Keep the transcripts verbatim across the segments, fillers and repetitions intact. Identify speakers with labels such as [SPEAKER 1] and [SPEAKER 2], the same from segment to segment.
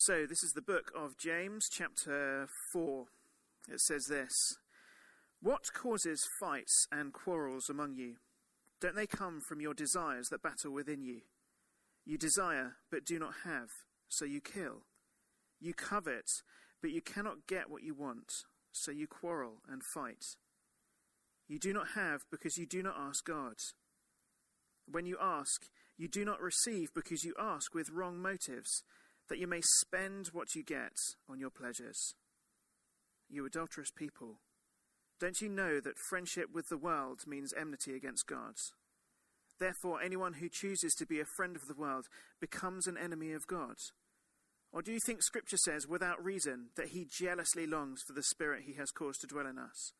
[SPEAKER 1] So, this is the book of James, chapter four. It says this: "What causes fights and quarrels among you? Don't they come from your desires that battle within you? You desire, but do not have, so you kill. You covet, but you cannot get what you want, so you quarrel and fight. You do not have because you do not ask God. When you ask, you do not receive because you ask with wrong motives, that you may spend what you get on your pleasures. You adulterous people, don't you know that friendship with the world means enmity against God? Therefore, anyone who chooses to be a friend of the world becomes an enemy of God. Or do you think Scripture says without reason that he jealously longs for the Spirit he has caused to dwell in us?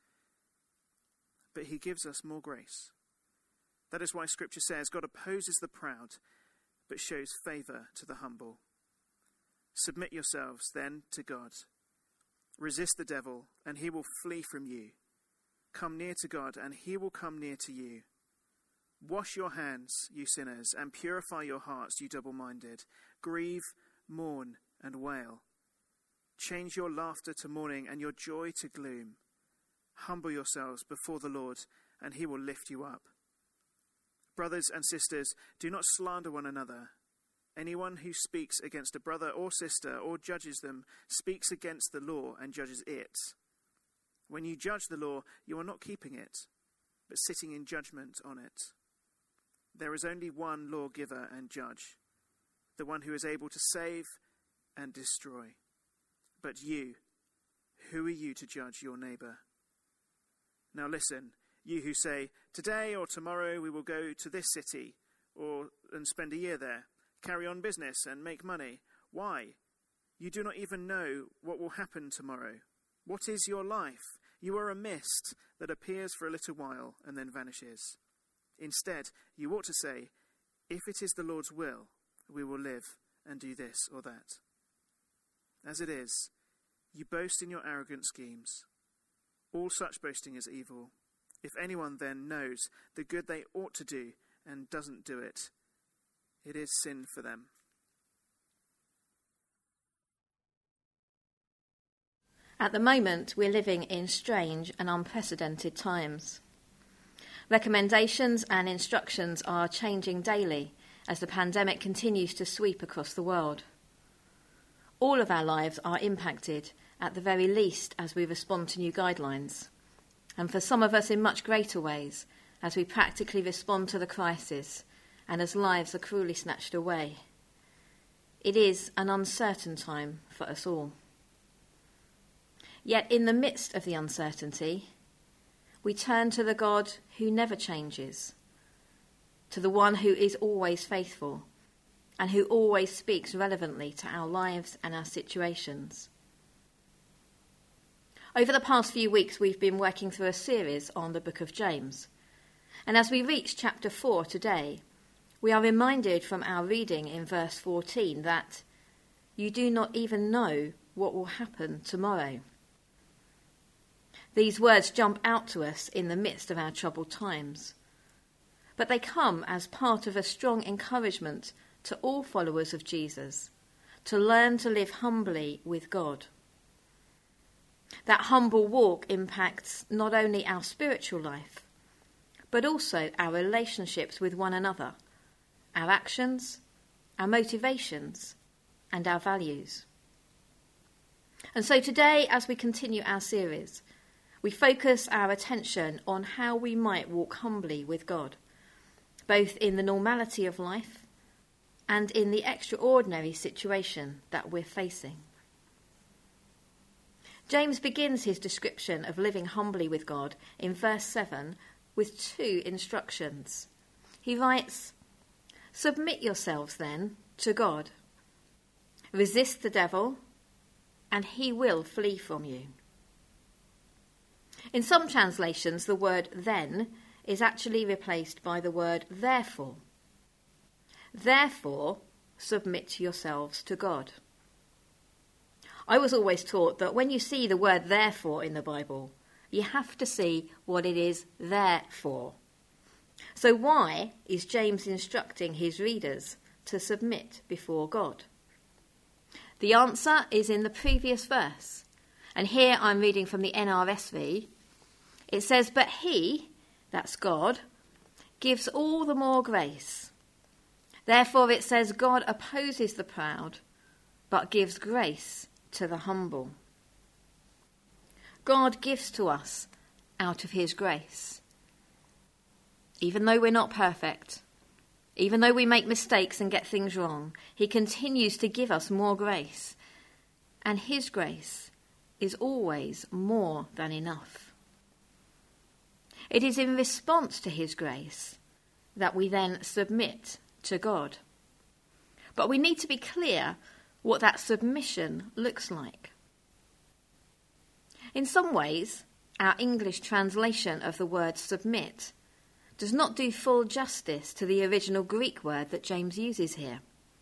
[SPEAKER 1] But he gives us more grace. That is why Scripture says God opposes the proud, but shows favour to the humble. Submit yourselves, then, to God. Resist the devil, and he will flee from you. Come near to God, and he will come near to you. Wash your hands, you sinners, and purify your hearts, you double-minded. Grieve, mourn, and wail. Change your laughter to mourning and your joy to gloom. Humble yourselves before the Lord, and he will lift you up. Brothers and sisters, do not slander one another. Anyone who speaks against a brother or sister or judges them speaks against the law and judges it. When you judge the law, you are not keeping it, but sitting in judgment on it. There is only one lawgiver and judge, the one who is able to save and destroy. But you, who are you to judge your neighbour? Now listen, you who say, today or tomorrow we will go to this city or and spend a year there, carry on business and make money. Why? You do not even know what will happen tomorrow. What is your life? You are a mist that appears for a little while and then vanishes. Instead, you ought to say, if it is the Lord's will, we will live and do this or that. As it is, you boast in your arrogant schemes. All such boasting is evil. If anyone then knows the good they ought to do and doesn't do it, it is sin for them."
[SPEAKER 2] At the moment, we're living in strange and unprecedented times. Recommendations and instructions are changing daily as the pandemic continues to sweep across the world. All of our lives are impacted, at the very least, as we respond to new guidelines, and for some of us in much greater ways, as we practically respond to the crisis and as lives are cruelly snatched away. It is an uncertain time for us all. Yet in the midst of the uncertainty, we turn to the God who never changes, to the one who is always faithful and who always speaks relevantly to our lives and our situations. Over the past few weeks, we've been working through a series on the book of James. And as we reach chapter four today, we are reminded from our reading in verse fourteen that you do not even know what will happen tomorrow. These words jump out to us in the midst of our troubled times, but they come as part of a strong encouragement to all followers of Jesus to learn to live humbly with God. That humble walk impacts not only our spiritual life, but also our relationships with one another, our actions, our motivations, and our values. And so today, as we continue our series, we focus our attention on how we might walk humbly with God, both in the normality of life and in the extraordinary situation that we're facing. James begins his description of living humbly with God in verse seven with two instructions. He writes, "Submit yourselves then to God. Resist the devil, and he will flee from you." In some translations, the word then is actually replaced by the word therefore. Therefore, submit yourselves to God. I was always taught that when you see the word therefore in the Bible, you have to see what it is there for. So why is James instructing his readers to submit before God? The answer is in the previous verse. And here I'm reading from the N R S V. It says, but he, that's God, gives all the more grace. Therefore it says God opposes the proud, but gives grace to the humble. God gives to us out of his grace. Even though we're not perfect, even though we make mistakes and get things wrong, he continues to give us more grace. And his grace is always more than enough. It is in response to his grace that we then submit to God. But we need to be clear what that submission looks like. In some ways, our English translation of the word submit does not do full justice to the original Greek word that James uses here.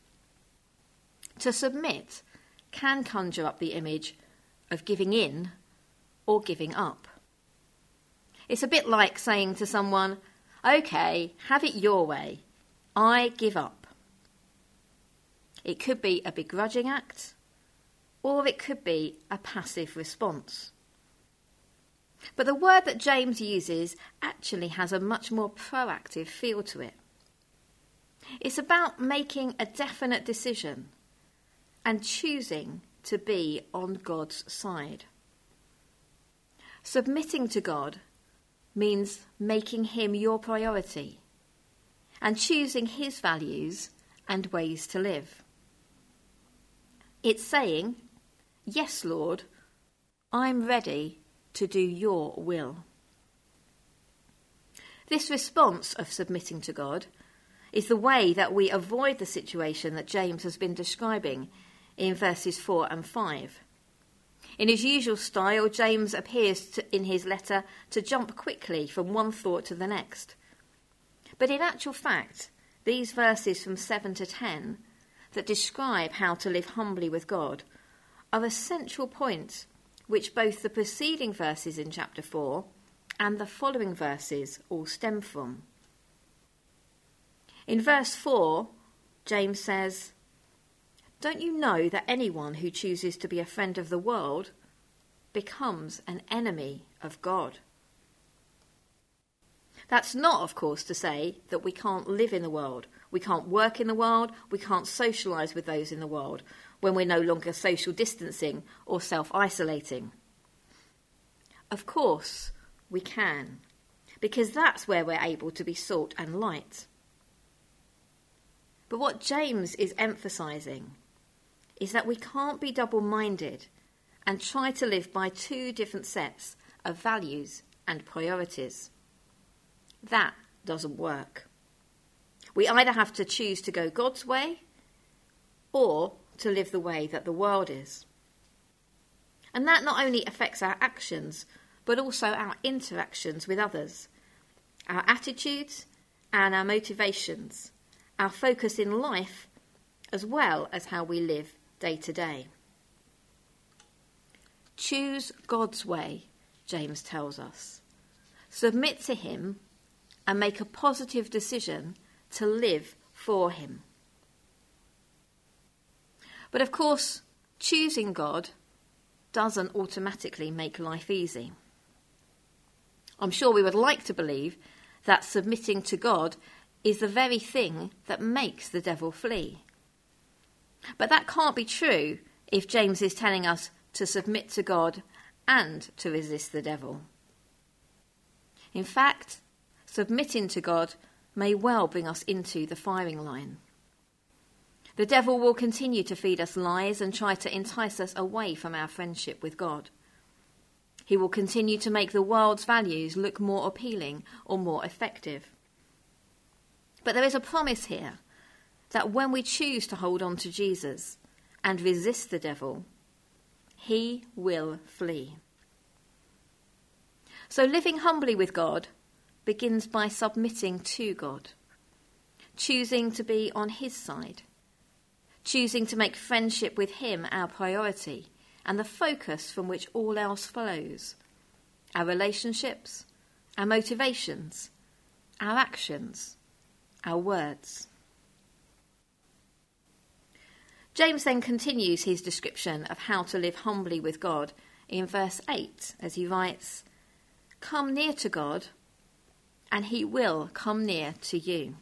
[SPEAKER 2] To submit can conjure up the image of giving in or giving up. It's a bit like saying to someone, okay, have it your way, I give up. It could be a begrudging act, or it could be a passive response. But the word that James uses actually has a much more proactive feel to it. It's about making a definite decision and choosing to be on God's side. Submitting to God means making him your priority and choosing his values and ways to live. It's saying, yes, Lord, I'm ready to do your will. This response of submitting to God is the way that we avoid the situation that James has been describing in verses four and five. In his usual style, James appears to, in his letter to jump quickly from one thought to the next. But in actual fact, these verses from seven to ten that describe how to live humbly with God are a central point which both the preceding verses in chapter four and the following verses all stem from. In verse four, James says, don't you know that anyone who chooses to be a friend of the world becomes an enemy of God? That's not, of course, to say that we can't live in the world, we can't work in the world, we can't socialise with those in the world when we're no longer social distancing or self-isolating. Of course, we can, because that's where we're able to be salt and light. But what James is emphasising is that we can't be double-minded and try to live by two different sets of values and priorities. That doesn't work. We either have to choose to go God's way or to live the way that the world is. And that not only affects our actions, but also our interactions with others, our attitudes and our motivations, our focus in life, as well as how we live day to day. Choose God's way, James tells us. Submit to him and make a positive decision to live for him. But of course, choosing God doesn't automatically make life easy. I'm sure we would like to believe that submitting to God is the very thing that makes the devil flee. But that can't be true if James is telling us to submit to God and to resist the devil. In fact, submitting to God may well bring us into the firing line. The devil will continue to feed us lies and try to entice us away from our friendship with God. He will continue to make the world's values look more appealing or more effective. But there is a promise here that when we choose to hold on to Jesus and resist the devil, he will flee. So living humbly with God begins by submitting to God, choosing to be on his side, choosing to make friendship with him our priority and the focus from which all else flows, our relationships, our motivations, our actions, our words. James then continues his description of how to live humbly with God in verse eight, as he writes, "Come near to God, and he will come near to you."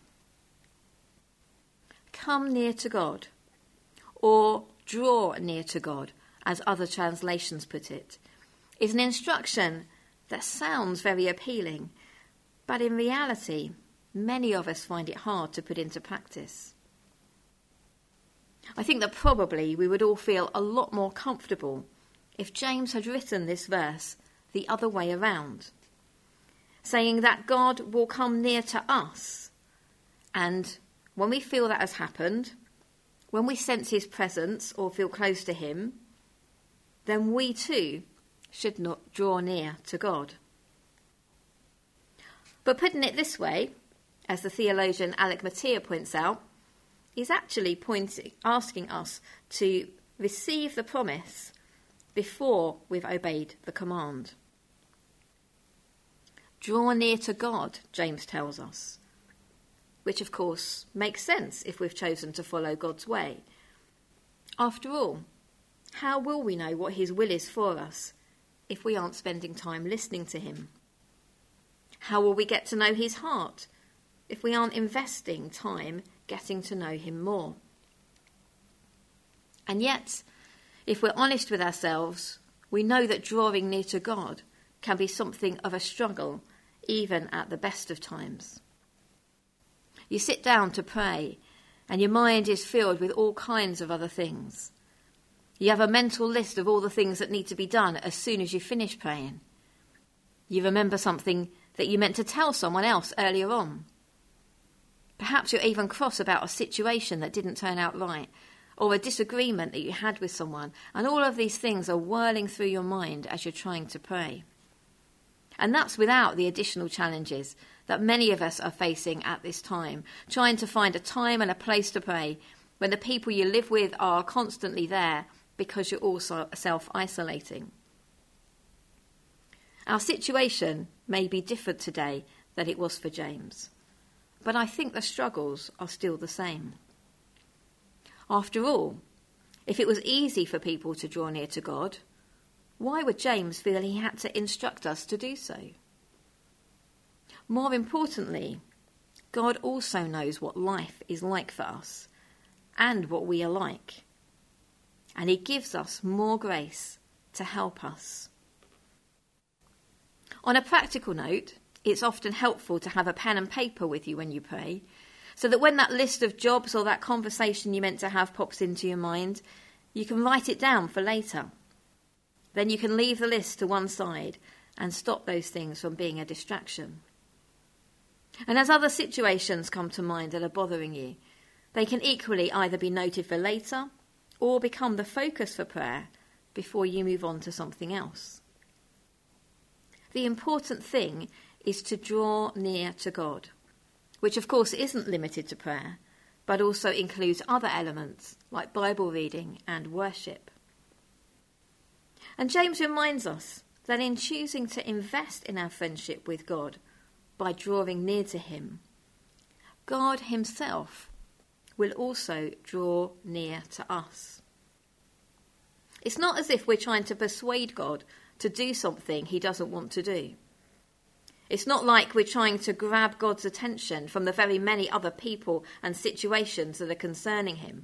[SPEAKER 2] Come near to God, or draw near to God, as other translations put it, is an instruction that sounds very appealing, but in reality, many of us find it hard to put into practice. I think that probably we would all feel a lot more comfortable if James had written this verse the other way around, saying that God will come near to us, and when we feel that has happened, when we sense his presence or feel close to him, then we too should not draw near to God. But putting it this way, as the theologian Alec Motyer points out, is actually pointing, asking us to receive the promise before we've obeyed the command. Draw near to God, James tells us, which of course makes sense if we've chosen to follow God's way. After all, how will we know what his will is for us if we aren't spending time listening to him? How will we get to know his heart if we aren't investing time getting to know him more? And yet, if we're honest with ourselves, we know that drawing near to God can be something of a struggle, even at the best of times. You sit down to pray, and your mind is filled with all kinds of other things. You have a mental list of all the things that need to be done as soon as you finish praying. You remember something that you meant to tell someone else earlier on. Perhaps you're even cross about a situation that didn't turn out right, or a disagreement that you had with someone, and all of these things are whirling through your mind as you're trying to pray. And that's without the additional challenges that many of us are facing at this time, trying to find a time and a place to pray when the people you live with are constantly there because you're also self-isolating. Our situation may be different today than it was for James, but I think the struggles are still the same. After all, if it was easy for people to draw near to God, why would James feel he had to instruct us to do so? More importantly, God also knows what life is like for us and what we are like, and he gives us more grace to help us. On a practical note, it's often helpful to have a pen and paper with you when you pray, so that when that list of jobs or that conversation you meant to have pops into your mind, you can write it down for later. Then you can leave the list to one side and stop those things from being a distraction. And as other situations come to mind that are bothering you, they can equally either be noted for later or become the focus for prayer before you move on to something else. The important thing is to draw near to God, which of course isn't limited to prayer, but also includes other elements like Bible reading and worship. And James reminds us that in choosing to invest in our friendship with God by drawing near to him, God himself will also draw near to us. It's not as if we're trying to persuade God to do something he doesn't want to do. It's not like we're trying to grab God's attention from the very many other people and situations that are concerning him.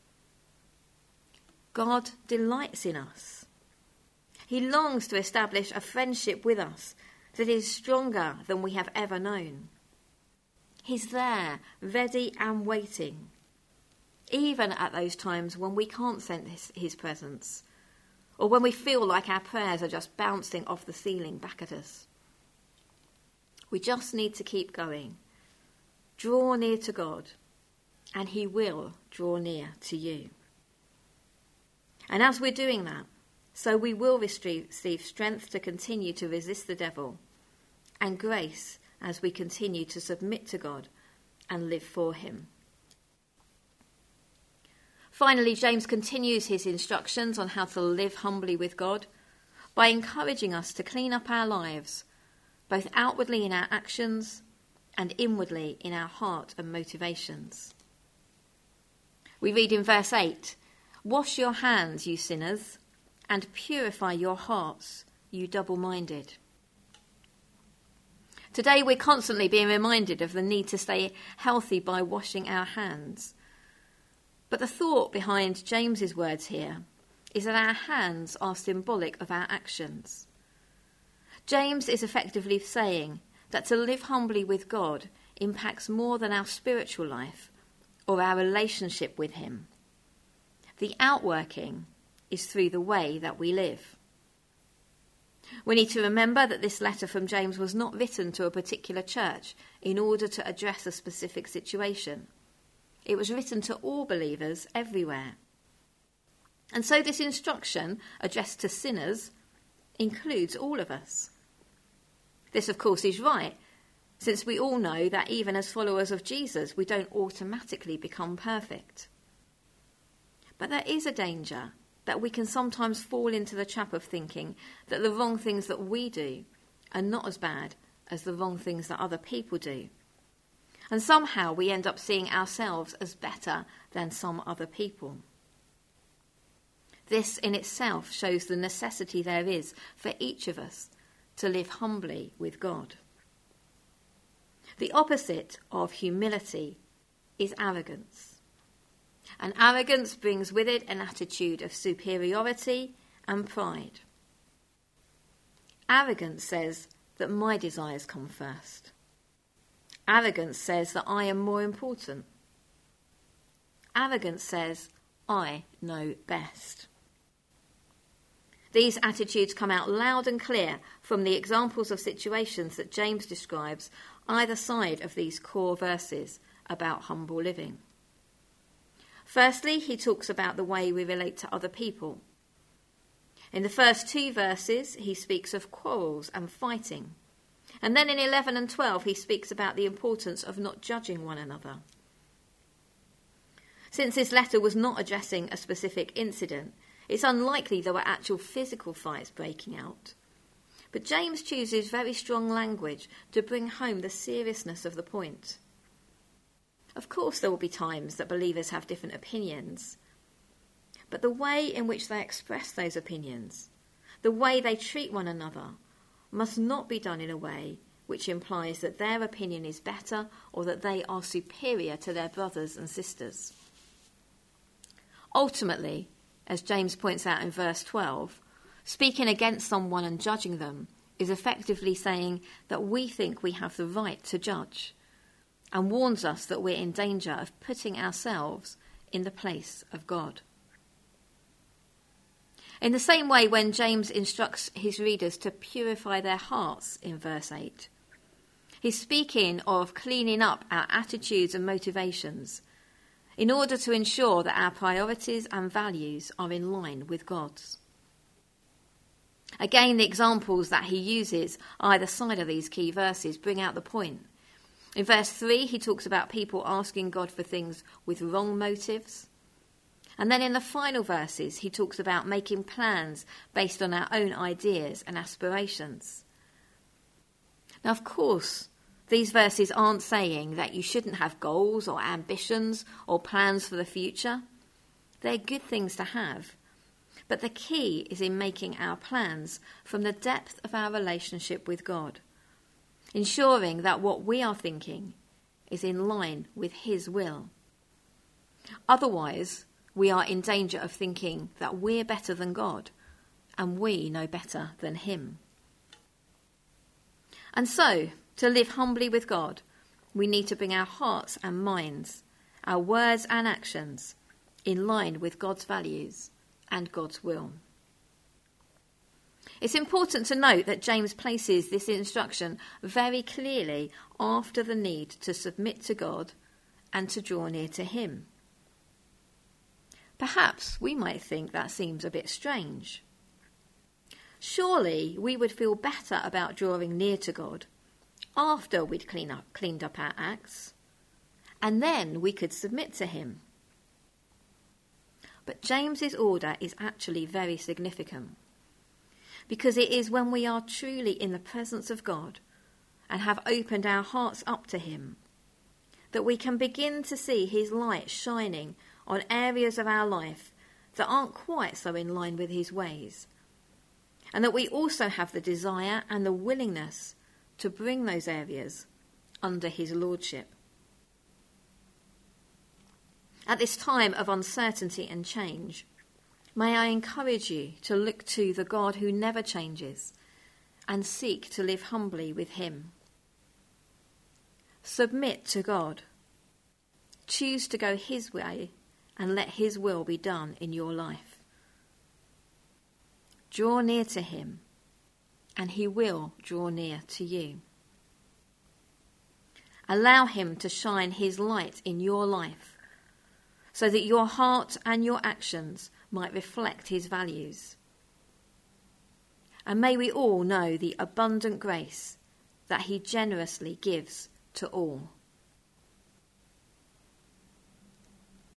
[SPEAKER 2] God delights in us. He longs to establish a friendship with us that is stronger than we have ever known. He's there, ready and waiting, even at those times when we can't sense his, his presence, or when we feel like our prayers are just bouncing off the ceiling back at us. We just need to keep going. Draw near to God, and he will draw near to you. And as we're doing that, so we will receive strength to continue to resist the devil, and grace as we continue to submit to God and live for him. Finally, James continues his instructions on how to live humbly with God by encouraging us to clean up our lives, both outwardly in our actions and inwardly in our heart and motivations. We read in verse eight Wash your hands, you sinners, and purify your hearts, you double-minded. Today we're constantly being reminded of the need to stay healthy by washing our hands. But the thought behind James's words here is that our hands are symbolic of our actions. James is effectively saying that to live humbly with God impacts more than our spiritual life or our relationship with him. The outworking is through the way that we live. We need to remember that this letter from James was not written to a particular church in order to address a specific situation. It was written to all believers everywhere. And so this instruction, addressed to sinners, includes all of us. This, of course, is right, since we all know that even as followers of Jesus, we don't automatically become perfect. But there is a danger that we can sometimes fall into the trap of thinking that the wrong things that we do are not as bad as the wrong things that other people do. And somehow we end up seeing ourselves as better than some other people. This in itself shows the necessity there is for each of us to live humbly with God. The opposite of humility is arrogance. And arrogance brings with it an attitude of superiority and pride. Arrogance says that my desires come first. Arrogance says that I am more important. Arrogance says I know best. These attitudes come out loud and clear from the examples of situations that James describes either side of these core verses about humble living. Firstly, he talks about the way we relate to other people. In the first two verses, he speaks of quarrels and fighting. And then in eleven and twelve, he speaks about the importance of not judging one another. Since this letter was not addressing a specific incident, it's unlikely there were actual physical fights breaking out. But James chooses very strong language to bring home the seriousness of the point. Of course, there will be times that believers have different opinions, but the way in which they express those opinions, the way they treat one another, must not be done in a way which implies that their opinion is better or that they are superior to their brothers and sisters. Ultimately, as James points out in verse twelve, speaking against someone and judging them is effectively saying that we think we have the right to judge, and warns us that we're in danger of putting ourselves in the place of God. In the same way, when James instructs his readers to purify their hearts in verse eight, he's speaking of cleaning up our attitudes and motivations in order to ensure that our priorities and values are in line with God's. Again, the examples that he uses either side of these key verses bring out the point. In verse three, he talks about people asking God for things with wrong motives. And then in the final verses, he talks about making plans based on our own ideas and aspirations. Now, of course, these verses aren't saying that you shouldn't have goals or ambitions or plans for the future. They're good things to have. But the key is in making our plans from the depth of our relationship with God, ensuring that what we are thinking is in line with his will. Otherwise, we are in danger of thinking that we're better than God and we know better than him. And so, to live humbly with God, we need to bring our hearts and minds, our words and actions, in line with God's values and God's will. It's important to note that James places this instruction very clearly after the need to submit to God and to draw near to him. Perhaps we might think that seems a bit strange. Surely we would feel better about drawing near to God after we'd clean up, cleaned up our acts, and then we could submit to him. But James's order is actually very significant, because it is when we are truly in the presence of God and have opened our hearts up to him that we can begin to see his light shining on areas of our life that aren't quite so in line with his ways, and that we also have the desire and the willingness to bring those areas under his lordship. At this time of uncertainty and change, may I encourage you to look to the God who never changes and seek to live humbly with him. Submit to God. Choose to go his way and let his will be done in your life. Draw near to him, and he will draw near to you. Allow him to shine his light in your life, so that your heart and your actions might reflect his values. And may we all know the abundant grace that he generously gives to all.